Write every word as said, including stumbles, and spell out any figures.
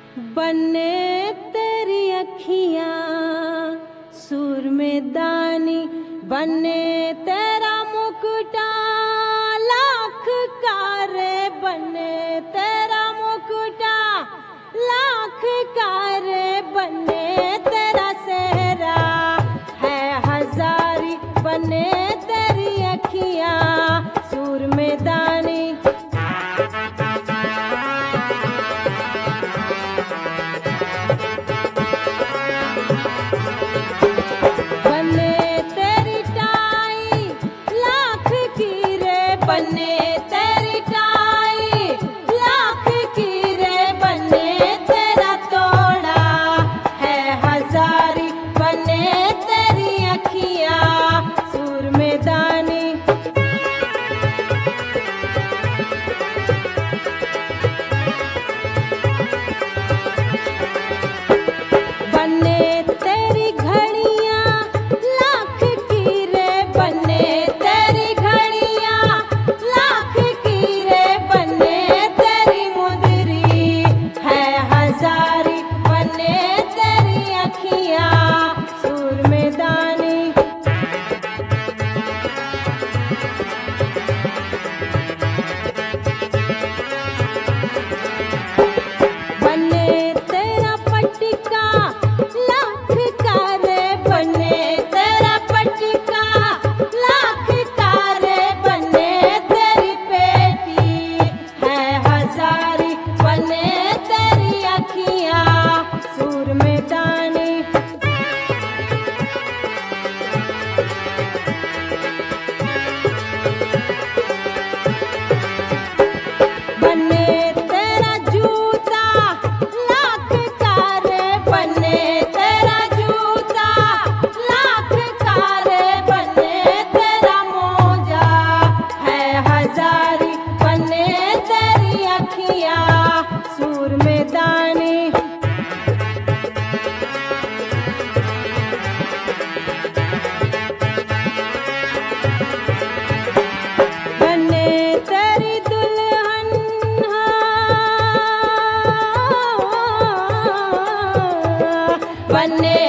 बने तेरी अखियां सुर में दानी, बने तेरा मुकुटा लाख कारे, बने तेरा मुकुटा लाख कारे, बने तेरा सेहरा है हजारी, बने तेरी अखियां सुर में दानी। बने तेरी टाई लाख की रे, बने तेरा तोड़ा है हजारी, बने तेरी अखियां सुर में दानी। बने तेरी घड़ियां लाख की रे, बने तेरी घड़ियां लाख की रे, बने तेरी मुदरी है हजारी, बने तेरी अखियां सुर में दानी। बने तेरा पटिका लाख का रे, बने तेरा पटिका लाख का रे, बने तेरी पेटी है हजारी, बने तेरी अखियां सुर में दानी। बने तेरा जूता लाख का रे, बने तेरा जूता लाख का रे, बने तेरा मोजा है हजारी, बने तेरी अखियां सुर में दानी। बने तेरी दुल्हन बने